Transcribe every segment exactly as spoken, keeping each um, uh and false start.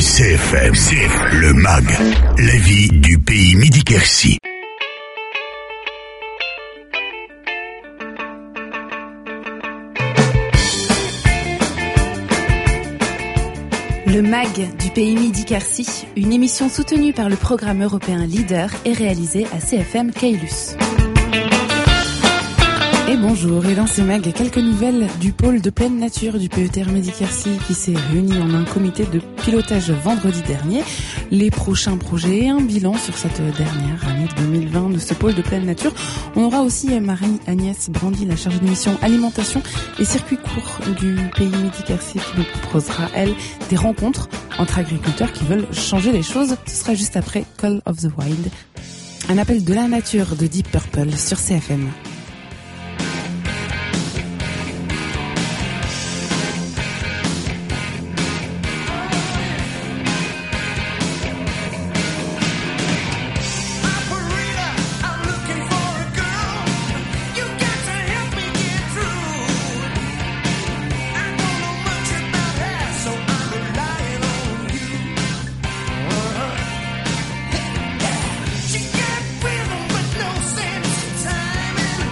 C F M, C F M, le M A G, la vie du pays Midi-Quercy. Le M A G du pays Midi-Quercy, une émission soutenue par le programme européen Leader et réalisée à C F M Caylus. Et bonjour, et dans ce M A G, quelques nouvelles du pôle de pleine nature du P E T R Midi-Quercy qui s'est réuni en un comité de pilotage vendredi dernier. Les prochains projets et un bilan sur cette dernière année deux mille vingt de ce pôle de pleine nature. On aura aussi Marie-Agnès Brandy, la chargée de mission alimentation et circuit court du pays Midi-Quercy qui nous proposera, elle, des rencontres entre agriculteurs qui veulent changer les choses. Ce sera juste après Call of the Wild, un appel de la nature de Deep Purple sur C F M. She got rhythm but no sense of timing.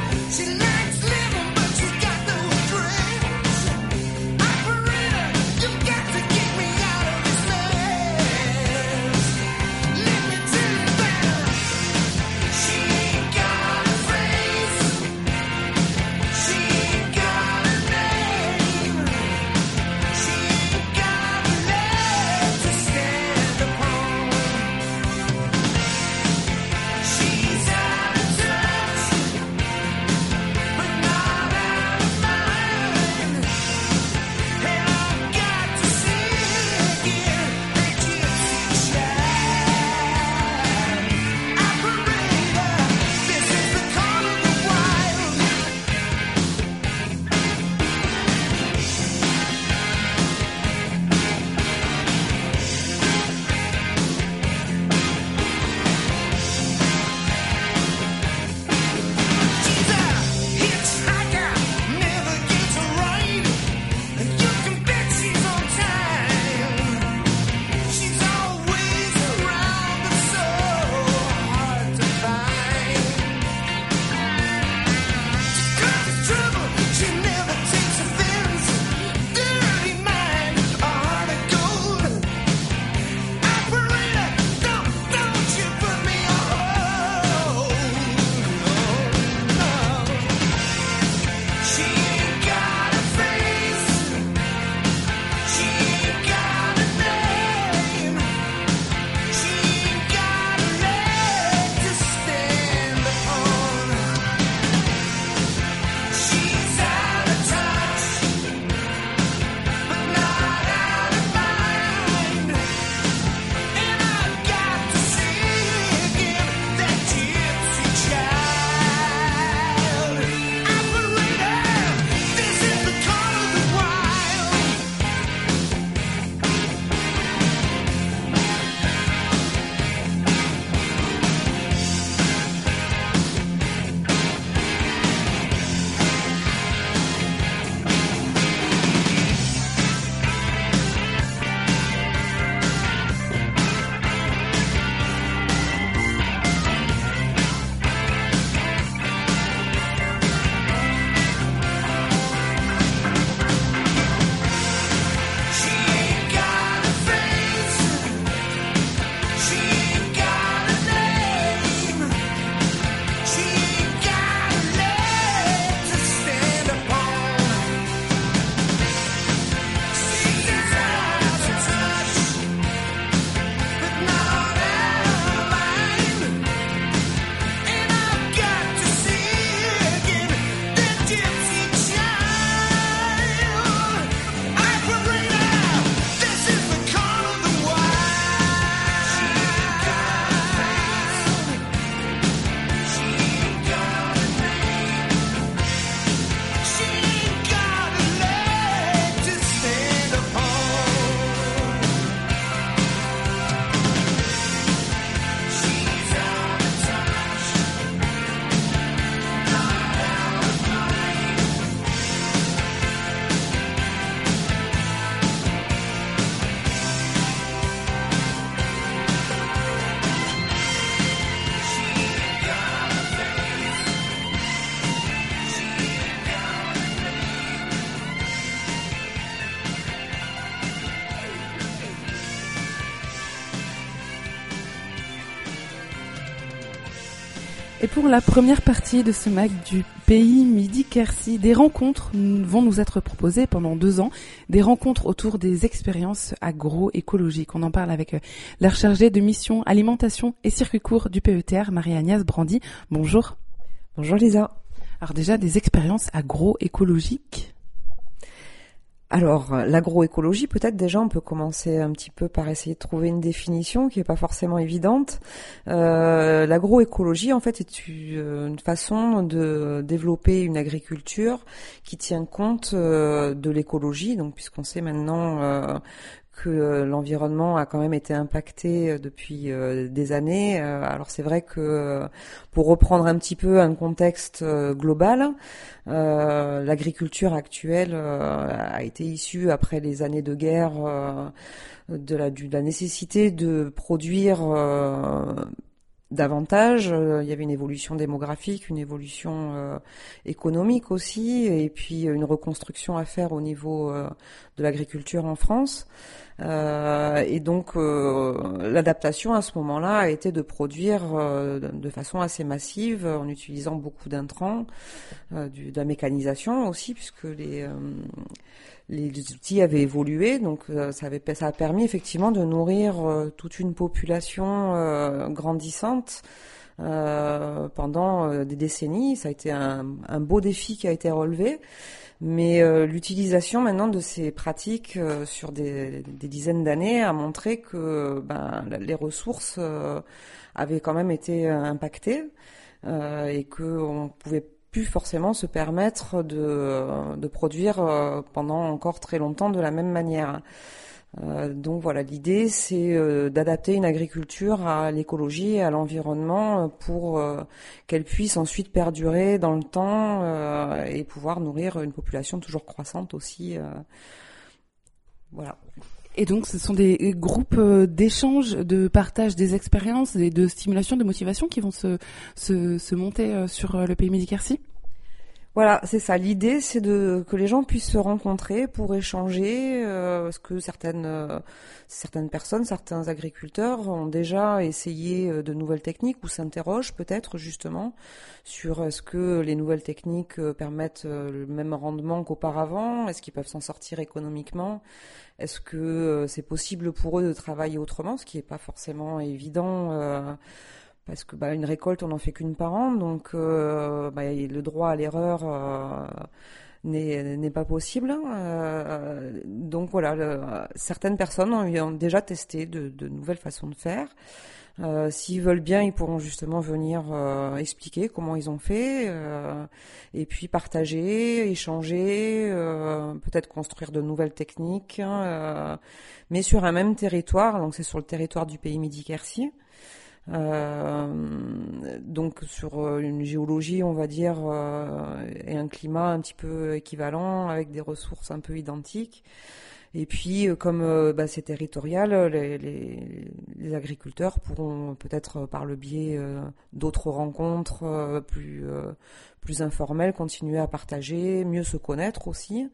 Et pour la première partie de ce mag du pays Midi-Quercy, des rencontres vont nous être proposées pendant deux ans, des rencontres autour des expériences agroécologiques. On en parle avec la chargée de mission alimentation et circuit court du P E T R, Marie-Agnès Brandy. Bonjour. Bonjour Lisa. Alors déjà, des expériences agroécologiques. Alors, l'agroécologie, peut-être déjà, on peut commencer un petit peu par essayer de trouver une définition qui n'est pas forcément évidente. Euh, l'agroécologie, en fait, est une façon de développer une agriculture qui tient compte euh, de l'écologie. Donc, puisqu'on sait maintenant euh, que l'environnement a quand même été impacté depuis euh, des années. Euh, alors c'est vrai que pour reprendre un petit peu un contexte euh, global, euh, l'agriculture actuelle euh, a été issue après les années de guerre euh, de, la, de la nécessité de produire euh, davantage. Il y avait une évolution démographique, une évolution euh, économique aussi, et puis une reconstruction à faire au niveau euh, de l'agriculture en France. Euh, et donc euh, l'adaptation à ce moment-là a été de produire euh, de façon assez massive en utilisant beaucoup d'intrants, euh, du, de la mécanisation aussi, puisque les euh, les outils avaient évolué, donc euh, ça, avait, ça a permis effectivement de nourrir euh, toute une population euh, grandissante euh, pendant euh, des décennies. Ça a été un, un beau défi qui a été relevé. Mais euh, l'utilisation maintenant de ces pratiques euh, sur des, des dizaines d'années a montré que ben, les ressources euh, avaient quand même été impactées euh, et qu'on pouvait plus forcément se permettre de, de produire euh, pendant encore très longtemps de la même manière. Euh, donc voilà, l'idée c'est euh, d'adapter une agriculture à l'écologie et à l'environnement pour euh, qu'elle puisse ensuite perdurer dans le temps euh, et pouvoir nourrir une population toujours croissante aussi. Euh, voilà. Et donc ce sont des groupes d'échange, de partage des expériences et de stimulation, de motivation qui vont se, se, se monter sur le pays Midi-Quercy ? Voilà, c'est ça. L'idée, c'est de que les gens puissent se rencontrer pour échanger, euh, parce que certaines euh, certaines personnes, certains agriculteurs ont déjà essayé de nouvelles techniques ou s'interrogent peut-être justement sur est-ce que les nouvelles techniques permettent le même rendement qu'auparavant, est-ce qu'ils peuvent s'en sortir économiquement, est-ce que c'est possible pour eux de travailler autrement, ce qui n'est pas forcément évident. Euh, Parce que bah, une récolte, on n'en fait qu'une par an, donc euh, bah, le droit à l'erreur euh, n'est, n'est pas possible. Euh, donc voilà, le, certaines personnes ont, ont déjà testé de, de nouvelles façons de faire. Euh, s'ils veulent bien, ils pourront justement venir euh, expliquer comment ils ont fait, euh, et puis partager, échanger, euh, peut-être construire de nouvelles techniques, euh, mais sur un même territoire. Donc c'est sur le territoire du pays Midi-Quercy. Euh, donc sur une géologie, on va dire, euh, et un climat un petit peu équivalent, avec des ressources un peu identiques. Et puis, comme euh, bah, c'est territorial, les, les, les agriculteurs pourront peut-être par le biais euh, d'autres rencontres euh, plus euh, plus informelles continuer à partager, mieux se connaître aussi.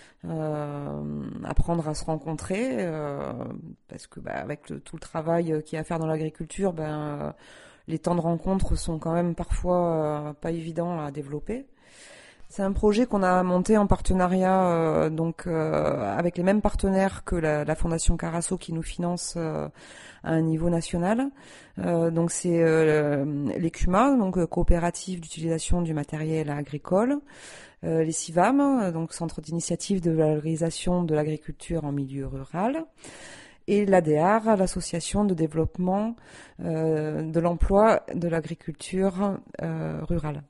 Euh, apprendre à se rencontrer euh, parce que bah, avec le, tout le travail qu'il y a à faire dans l'agriculture, ben euh, les temps de rencontre sont quand même parfois euh, pas évidents à développer. C'est un projet qu'on a monté en partenariat euh, donc euh, avec les mêmes partenaires que la, la Fondation Carasso qui nous finance euh, à un niveau national. Euh, donc c'est euh, l'E C U M A, donc coopérative d'utilisation du matériel agricole. Euh, les C I V A M, donc Centre d'initiative de valorisation de l'agriculture en milieu rural, et l'A D A R, l'Association de développement euh, de l'emploi de l'agriculture euh, rurale.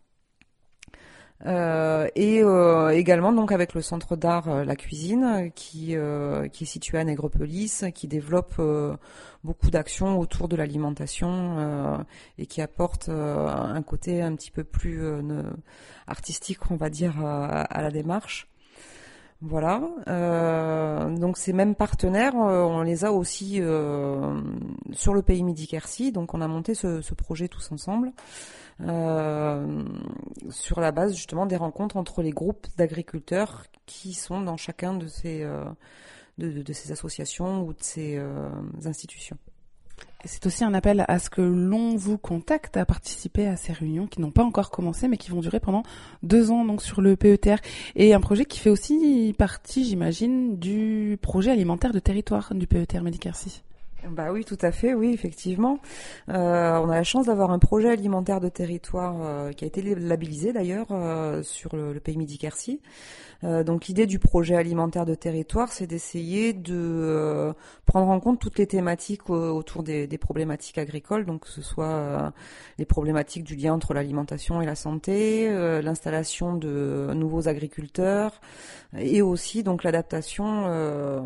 Euh, et euh, également donc avec le centre d'art euh, La Cuisine qui euh, qui est situé à Nègrepelisse, qui développe euh, beaucoup d'actions autour de l'alimentation euh, et qui apporte euh, un côté un petit peu plus euh, ne, artistique, on va dire, à, à la démarche. Voilà. Euh, donc ces mêmes partenaires, euh, on les a aussi euh, sur le pays Midi-Quercy. Donc on a monté ce, ce projet tous ensemble. Euh, sur la base justement des rencontres entre les groupes d'agriculteurs qui sont dans chacun de ces, euh, de, de, de ces associations ou de ces euh, institutions. C'est aussi un appel à ce que l'on vous contacte à participer à ces réunions qui n'ont pas encore commencé mais qui vont durer pendant deux ans donc sur le P E T R, et un projet qui fait aussi partie, j'imagine, du projet alimentaire de territoire du P E T R Medi-Quercy. Bah oui, tout à fait, oui, effectivement. Euh, on a la chance d'avoir un projet alimentaire de territoire euh, qui a été labellisé d'ailleurs euh, sur le, le pays Midi-Quercy. Euh, donc l'idée du projet alimentaire de territoire, c'est d'essayer de euh, prendre en compte toutes les thématiques euh, autour des, des problématiques agricoles, donc que ce soit euh, les problématiques du lien entre l'alimentation et la santé, euh, l'installation de nouveaux agriculteurs, et aussi donc l'adaptation euh,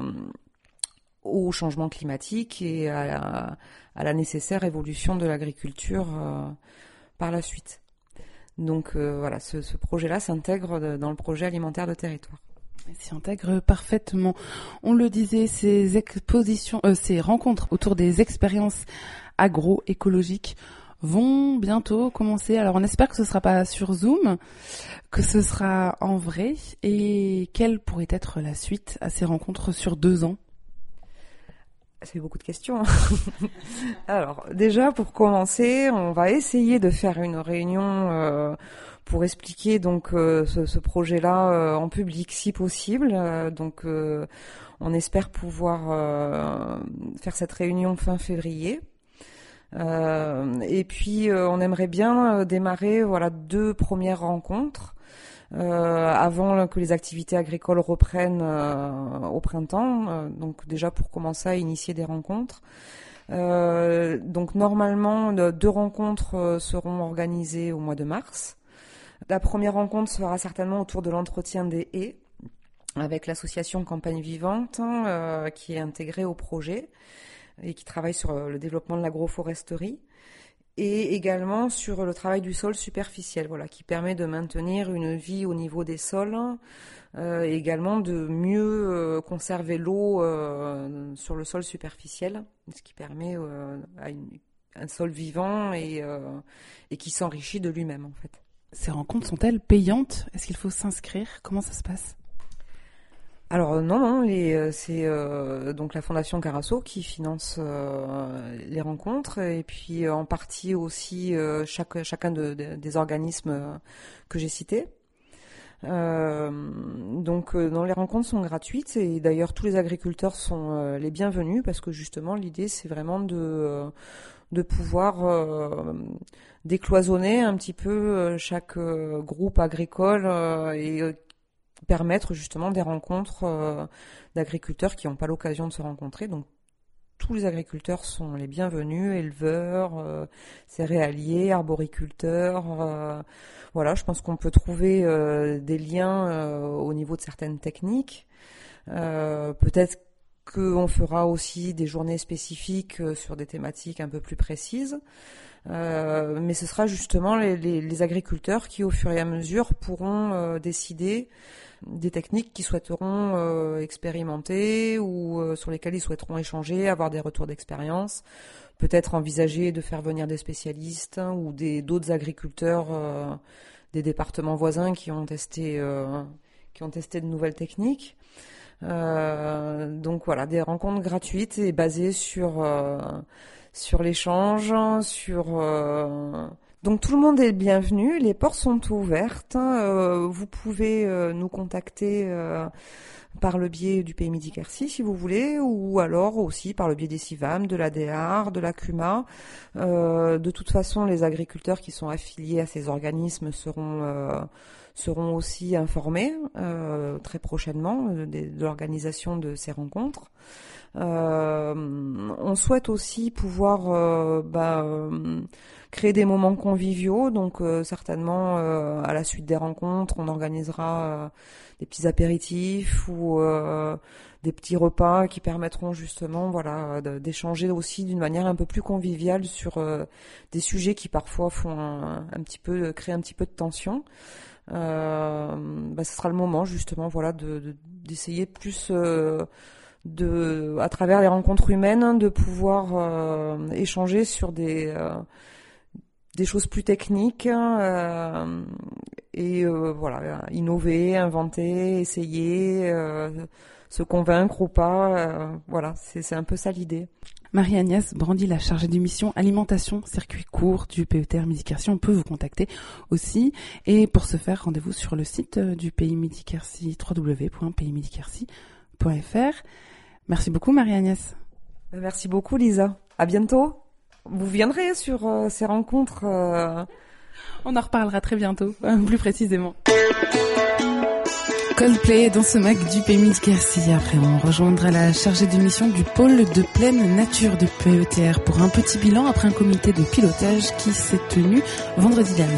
au changement climatique et à la, à la nécessaire évolution de l'agriculture euh, par la suite. Donc euh, voilà, ce, ce projet-là s'intègre de, dans le projet alimentaire de territoire. Il s'y intègre parfaitement. On le disait, ces expositions, euh, ces rencontres autour des expériences agroécologiques vont bientôt commencer. Alors on espère que ce sera pas sur Zoom, que ce sera en vrai. Et quelle pourrait être la suite à ces rencontres sur deux ans ? Ça fait beaucoup de questions. Alors, déjà, pour commencer, on va essayer de faire une réunion euh, pour expliquer donc euh, ce, ce projet-là euh, en public, si possible. Euh, donc, euh, on espère pouvoir euh, faire cette réunion fin février. Euh, et puis, euh, on aimerait bien démarrer voilà deux premières rencontres. Euh, avant que les activités agricoles reprennent euh, au printemps, euh, donc déjà pour commencer à initier des rencontres. Euh, donc normalement, deux rencontres euh, seront organisées au mois de mars. La première rencontre sera certainement autour de l'entretien des haies, avec l'association Campagne Vivante, euh, qui est intégrée au projet et qui travaille sur le développement de l'agroforesterie. Et également sur le travail du sol superficiel, voilà, qui permet de maintenir une vie au niveau des sols, euh, et également de mieux euh, conserver l'eau euh, sur le sol superficiel, ce qui permet euh, à une, un sol vivant et, euh, et qui s'enrichit de lui-même en fait. Ces rencontres sont-elles payantes ? Est-ce qu'il faut s'inscrire ? Comment ça se passe ? Alors non, non, les, c'est euh, donc la Fondation Carasso qui finance euh, les rencontres, et puis euh, en partie aussi euh, chaque, chacun de, de, des organismes euh, que j'ai cités. Euh, donc euh, non, les rencontres sont gratuites, et d'ailleurs tous les agriculteurs sont euh, les bienvenus, parce que justement l'idée c'est vraiment de, euh, de pouvoir euh, décloisonner un petit peu euh, chaque euh, groupe agricole euh, et euh, permettre justement des rencontres euh, d'agriculteurs qui n'ont pas l'occasion de se rencontrer. Donc tous les agriculteurs sont les bienvenus, éleveurs, euh, céréaliers, arboriculteurs. Euh, voilà, je pense qu'on peut trouver euh, des liens euh, au niveau de certaines techniques. Euh, peut-être qu'on fera aussi des journées spécifiques euh, sur des thématiques un peu plus précises. Euh, mais ce sera justement les, les, les agriculteurs qui, au fur et à mesure, pourront euh, décider des techniques qu'ils souhaiteront euh, expérimenter ou euh, sur lesquelles ils souhaiteront échanger, avoir des retours d'expérience, peut-être envisager de faire venir des spécialistes hein, ou des d'autres agriculteurs euh, des départements voisins qui ont testé euh, qui ont testé de nouvelles techniques. Euh, donc voilà, des rencontres gratuites et basées sur euh, sur l'échange, sur euh... donc tout le monde est bienvenu, les portes sont ouvertes. Euh, vous pouvez euh, nous contacter euh, par le biais du Pays Midi-Quercy si vous voulez, ou alors aussi par le biais des C I V A M, de l'A D A R, de la C U M A. Euh, de toute façon, les agriculteurs qui sont affiliés à ces organismes seront euh, seront aussi informés euh, très prochainement de, de l'organisation de ces rencontres. Euh, on souhaite aussi pouvoir euh, bah, euh, créer des moments conviviaux, donc euh, certainement euh, à la suite des rencontres, on organisera euh, des petits apéritifs ou euh, des petits repas qui permettront justement voilà de, d'échanger aussi d'une manière un peu plus conviviale sur euh, des sujets qui parfois font un, un petit peu créer un petit peu de tension. Euh, bah, ce sera le moment justement voilà de, de d'essayer plus euh, de à travers les rencontres humaines de pouvoir euh, échanger sur des euh, des choses plus techniques euh, et euh, voilà innover, inventer, essayer, euh, se convaincre ou pas. Euh, voilà, c'est, c'est un peu ça l'idée. Marie-Agnès Brandy, la chargée de mission alimentation circuit court du P E T R Midi-Quercy, on peut vous contacter aussi. Et pour ce faire, rendez-vous sur le site du Pays Midi-Quercy, w w w point pays midi quercy point f r. Merci beaucoup Marie-Agnès. Merci beaucoup Lisa. À bientôt. Vous viendrez sur euh, ces rencontres. Euh... On en reparlera très bientôt, plus précisément. Coldplay dans ce Mac du Pays Midi-Quercy. Après, on rejoindra la chargée de mission du pôle de pleine nature du P E T R pour un petit bilan après un comité de pilotage qui s'est tenu vendredi dernier.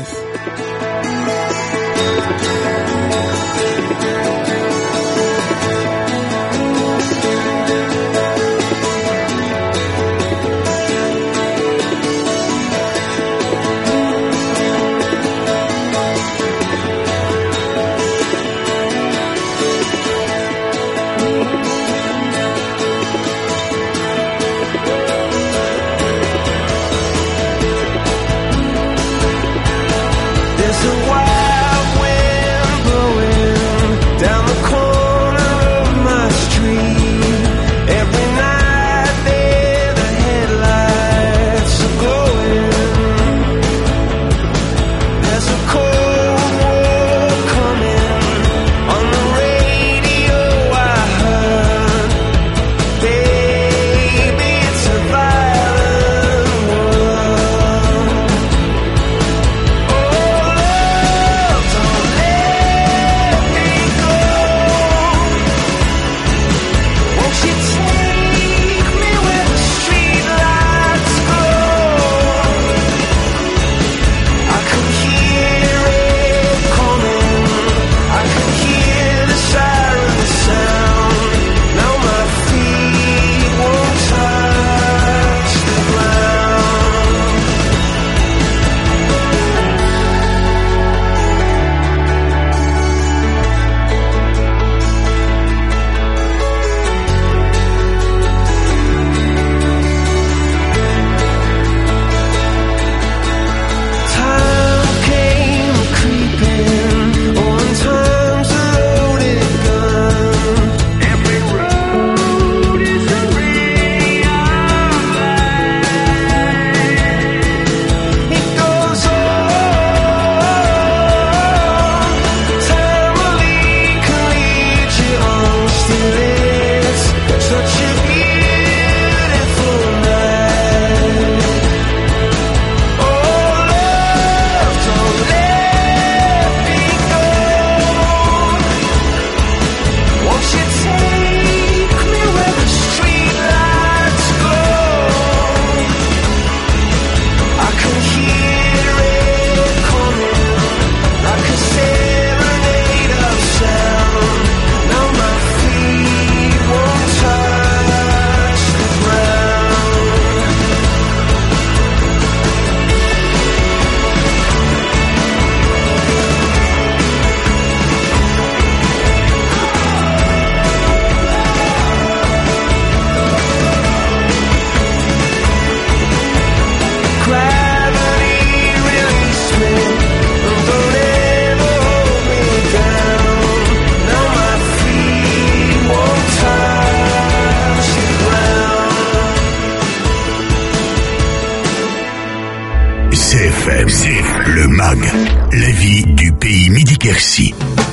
Le MAG, la vie du Pays Midi-Quercy.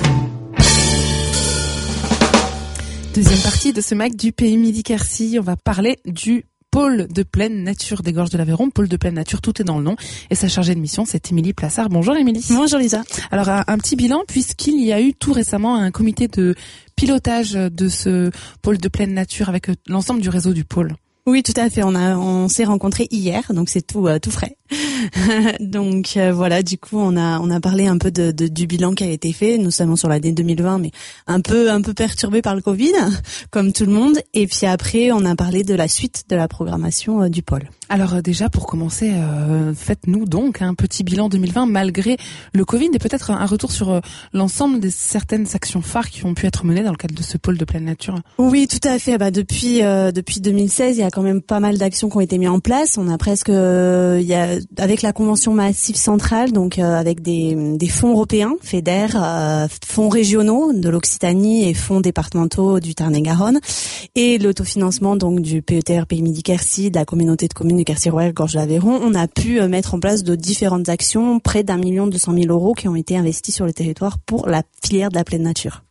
Deuxième partie de ce MAG du Pays Midi-Quercy, on va parler du pôle de pleine nature des Gorges de l'Aveyron. Pôle de pleine nature, tout est dans le nom. Et sa chargée de mission, c'est Émilie Plassard. Bonjour Émilie. Bonjour Lisa. Alors un, un petit bilan, puisqu'il y a eu tout récemment un comité de pilotage de ce pôle de pleine nature avec l'ensemble du réseau du pôle. Oui, tout à fait. On a, on s'est rencontrés hier, donc c'est tout, euh, tout frais. donc euh, voilà, du coup, on a, on a parlé un peu de, de du bilan qui a été fait, notamment sur l'année deux mille vingt, mais un peu, un peu perturbé par le Covid, comme tout le monde. Et puis après, on a parlé de la suite de la programmation euh, du pôle. Alors euh, déjà, pour commencer, euh, faites-nous donc un petit bilan deux mille vingt malgré le Covid et peut-être un retour sur euh, l'ensemble des certaines actions phares qui ont pu être menées dans le cadre de ce pôle de pleine nature. Oui, tout à fait. Bah depuis, euh, depuis deux mille seize, il y a quand même pas mal d'actions qui ont été mises en place. On a presque, il euh, y a avec la convention Massif Central, donc euh, avec des, des fonds européens, FEDER, euh, fonds régionaux de l'Occitanie et fonds départementaux du Tarn-et-Garonne, et l'autofinancement donc du P E T R Pays Midi Quercy, de la communauté de communes du Quercy-Royal Gorge de l'Aveyron, on a pu euh, mettre en place de différentes actions, près d'un million deux cent mille euros qui ont été investis sur le territoire pour la filière de la pleine nature.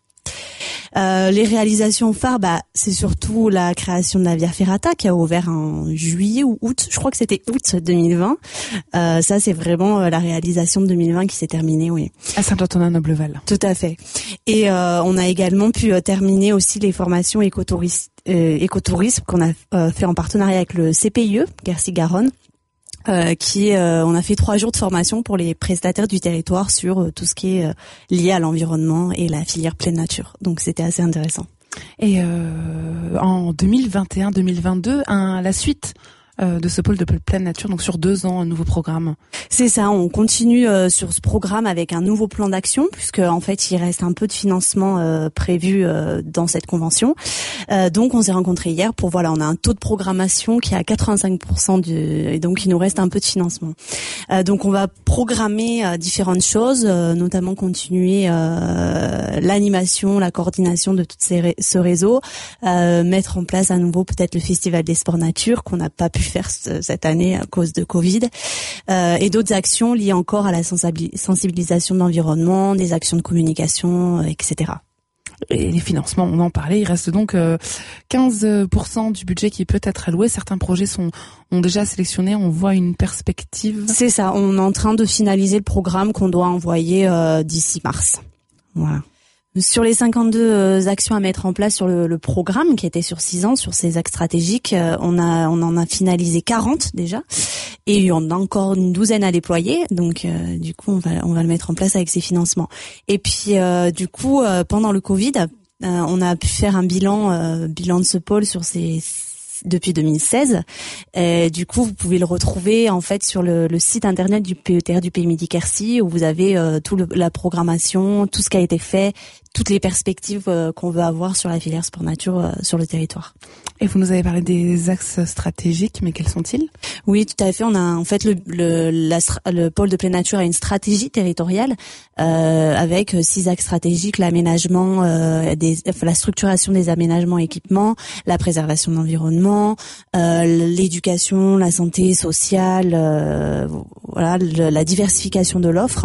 Euh, les réalisations phares, bah, c'est surtout la création de la Via Ferrata qui a ouvert en juillet ou août. Je crois que c'était août deux mille vingt. Euh, ça, c'est vraiment euh, la réalisation de deux mille vingt qui s'est terminée, oui. À Saint-Antonin-Nobleval. Tout à fait. Et euh, on a également pu euh, terminer aussi les formations écotourisme, euh, écotourisme qu'on a euh, fait en partenariat avec le C P I E, Quercy-Garonne. Euh, qui euh, on a fait trois jours de formation pour les prestataires du territoire sur euh, tout ce qui est euh, lié à l'environnement et la filière pleine nature. Donc c'était assez intéressant. Et euh, en deux mille vingt et un deux mille vingt-deux, un, la suite euh, de ce pôle de pleine nature, donc sur deux ans, un nouveau programme. C'est ça, on continue euh, sur ce programme avec un nouveau plan d'action, puisque en fait il reste un peu de financement euh, prévu euh, dans cette convention. Euh, donc on s'est rencontrés hier pour, voilà, on a un taux de programmation qui est à quatre-vingt-cinq pour cent du, et donc il nous reste un peu de financement. Euh, donc on va programmer euh, différentes choses, euh, notamment continuer euh, l'animation, la coordination de tout ces, ce réseau, euh, mettre en place à nouveau peut-être le Festival des Sports Nature qu'on n'a pas pu faire cette année à cause de Covid, euh, et d'autres actions liées encore à la sensibilisation de l'environnement, des actions de communication, euh, et cetera. Et les financements, on en parlait, il reste donc euh, quinze pour cent du budget qui peut être alloué. Certains projets sont ont déjà sélectionné, on voit une perspective. C'est ça, on est en train de finaliser le programme qu'on doit envoyer euh, d'ici mars. Voilà. Sur les cinquante-deux actions à mettre en place sur le, le programme qui était sur six ans, sur ces axes stratégiques, euh, on a on en a finalisé quarante déjà, et on a encore une douzaine à déployer. Donc euh, du coup on va on va le mettre en place avec ces financements. Et puis euh, du coup euh, pendant le Covid, euh, on a pu faire un bilan euh, bilan de ce pôle sur ces depuis deux mille seize. Et du coup, vous pouvez le retrouver en fait sur le, le site internet du P E T R du Pays Midi Quercy, où vous avez euh, tout le, la programmation, tout ce qui a été fait, toutes les perspectives euh, qu'on veut avoir sur la filière sport nature euh, sur le territoire. Et vous nous avez parlé des axes stratégiques, mais quels sont-ils ? Oui, tout à fait. On a en fait le le, la, le pôle de pleine nature a une stratégie territoriale euh, avec six axes stratégiques: l'aménagement, euh, des, enfin, la structuration des aménagements et équipements, la préservation de l'environnement, euh, l'éducation, la santé sociale, euh, voilà, le, la diversification de l'offre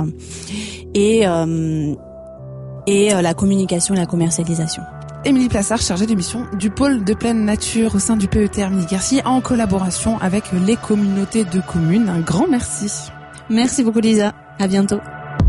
et euh, et euh, la communication et la commercialisation. Émilie Plassard, chargée de mission du pôle de pleine nature au sein du P E T R Midi Quercy, en collaboration avec les communautés de communes. Un grand merci. Merci beaucoup Lisa. À bientôt.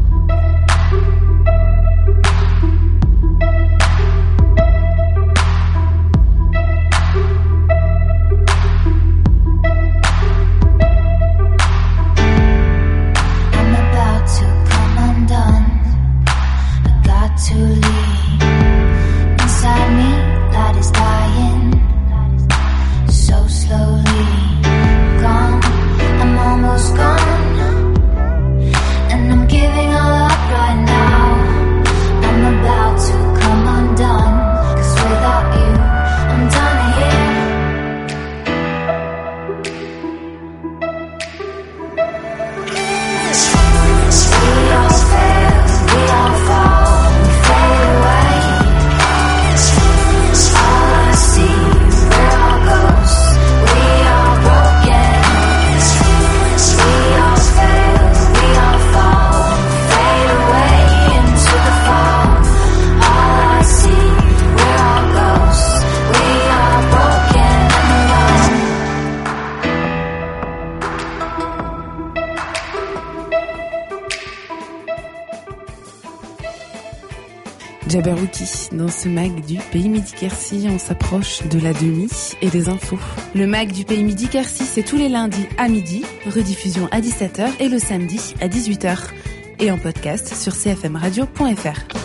Jabberwocky, dans ce mag du Pays Midi Quercy, on s'approche de la demi et des infos. Le mag du Pays Midi Quercy, c'est tous les lundis à midi, rediffusion à dix-sept heures et le samedi à dix-huit heures. Et en podcast sur c f m radio point f r.